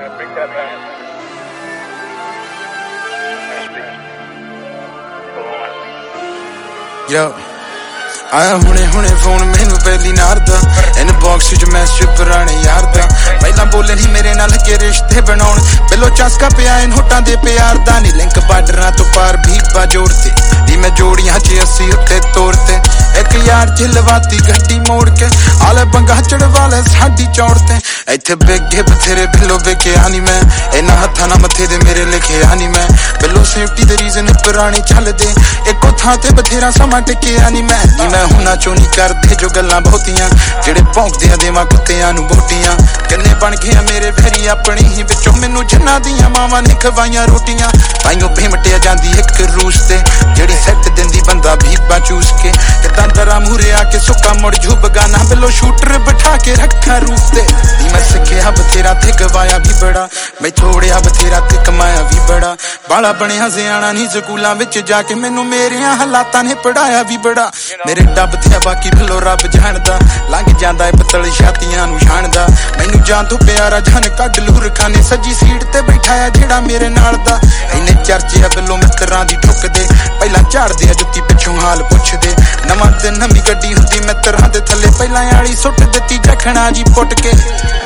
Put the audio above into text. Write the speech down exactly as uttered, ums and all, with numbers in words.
Yo, ਆਇਆ ਹੁਣੇ ਹੁਣੇ ਫੋਨ ਮੈਨੂੰ ਪਹਿਲੀ ਨਾਰ ਦਾ ਇਨ ਬਾਕਸ ਚ ਮੈਸੇਜ ਪੁਰਾਣੇ ਯਾਰ ਦਾ ਪਹਿਲਾਂ ਬੋਲੇ ਨਹੀਂ ਮੇਰੇ ਨਾਲ ਕਿ ਰਿਸ਼ਤੇ ਬਣਾਉਣ ਬਿੱਲੋ ਚਸਕਾ ਪਿਆ ਇਨ ਹੋਟਾਂ ਦੇ ਪਿਆਰ ਦਾ ਨੀ ਲਿੰਕ ਬਾਰਡਰਾਂ ਤੋਂ ਪਾਰ ਭੀਪਾ ਜੋੜਤੇ ਨੀ ਮੈਂ ਜੋੜੀਆਂ ਚ ਅਸੀਂ ਉੱਤੇ ਤੋੜਤੇ ਇੱਕ ਯਾਰ ਚ ਲਵਾਤੀ ਗੱਡੀ ਮੋੜ ਕੇ ਆਲੇ ਬੰਗਾ ਚੜਵਾ ਲੈ ਸਾਡੀ ਚੌੜ ਤੇ ਇੱਥੇ ਬੇਗੇ ਬਥੇਰੇ ਬਿੱਲੋ ਵੇਖਿਆ ਨੀ ਮੈਂ ਇਹਨਾਂ ਹੱਥਾਂ ਨਾਲ ਮੱਥੇ ਦੇ ਮੇਰੇ ਲਿਖਿਆ ਨੀ ਮੈਂ ਬਿੱਲੋ ਸੇਫਟੀ ਦੇ ਰੀਜ਼ਨ ਪੁਰਾਣੇ ਚੱਲਦੇ ਇੱਕੋ ਥਾਂ ਤੇ ਬਥੇਰਾ ਸਮਾਂ ਟਿਕਿਆ ਨੀ ਮੈਂ ਨੀ ਮੈਂ ਹੁਣਾ ਚੋਂ ਨੀ ਕਰਦੇ ਜੋ ਗੱਲਾਂ ਬਹੁਤੀਆਂ ਜਿਹੜੇ ਭੌਂਕਦੇ ਆ ਦੇਵਾਂ ਕੁੱਤਿਆਂ ਨੂੰ ਬੋਟੀਆਂ ਕਿੰਨੇ ਬਣ ਗਏ ਮੇਰੇ ਵੈਰੀ ਆਪਣੀ ਹੀ ਵਿੱਚੋਂ ਮੈਨੂੰ ਜਿੰਨਾਂ ਦੀਆਂ ਮਾਵਾਂ ਨੇ ਖਵਾਈਆਂ ਰੋਟੀਆਂ ਤਾਈਓ ਭੇਮਟਿਆ ਜਾਂਦੀ ਇੱਕ ਰੂਸ ਤੇ ਜਿਹੜੀ ਸੈੱਟ ਦਿੰਦੀ ਬੰਦਾ ਭੀਪਾ ਚੂਸ ਕੇ ਤੇ ਤੰਦਰਾ ਮੂਰੇ ਆ ਕੇ ਸੁੱਕਾ ਮੁੜ ਜੂ ਬਗਾਨਾ ਬਿੱਲੋ ਸ਼ੂਟਰ ਬਿਠਾ ਕੇ ਰੱਖਾਂ ਰੂਸ ਤੇ ਨੀ ਮੈਂ ਸਿੱਖਿਆ ਬਥੇਰਾ ਤੇ ਗਵਾਇਆ ਵੀ ਬੜਾ ਮੈਂ ਥੋੜਿਆ ਬਥੇਰਾ ਤੇ ਕਮਾਇਆ ਵੀ ਬੜਾ ਬਾਲਾ ਬਣਿਆ ਸਿਆਣਾ ਨਹੀਂ ਸਕੂਲਾਂ ਵਿੱਚ ਜਾ ਕੇ ਮੈਨੂੰ ਮੇਰੀਆਂ ਹਾਲਾਤਾਂ ਨੇ ਪੜਾਇਆ ਵੀ ਬੜਾ ਮੇਰੇ ਡੱਬ ਤੇ ਬਾਕੀ ਬਿੱਲੋ ਰੱਬ ਜਾਣਦਾ ਲੰਘ ਜਾਂਦਾ ਏ ਪਤਲ ਛਾਤੀਆਂ ਨੂੰ ਛਾਣਦਾ ਮੈਨੂੰ ਜਾਨ ਤੋਂ ਪਿਆਰਾ ਜਾਨ ਕੱਢ ਲੂ ਰਖਾਨੇ ਸੱਜੀ ਸੀਟ ਤੇ ਬੈਠਾਇਆ ਜਿਹੜਾ ਮੇਰੇ ਨਾਲ ਦਾ ਇਹਨੇ ਚਰਚੇ ਆ ਬਿੱਲੋ ਮਿੱਤਰਾਂ ਦੀ ਠੁੱਕਦੇ ਪਹਿਲਾਂ ਝਾੜਦੇ ਆ ਜੁੱਤੀ ਪਿੱਛੋਂ ਹਾਲ ਪੁੱਛਦੇ ਨਵਾਂ ਤੇ ਨਵੀਂ ਗੱਡੀ ਹੁੰਦੀ ਮਿੱਤਰਾਂ ਦੇ ਥੱਲੇ ਪਹਿਲਾਂ ਵਾਲੀ ਸੁੱਟ ਦਿੱਤੀ ਜਖਣਾ ਜੀ ਪੁੱਟ ਕੇ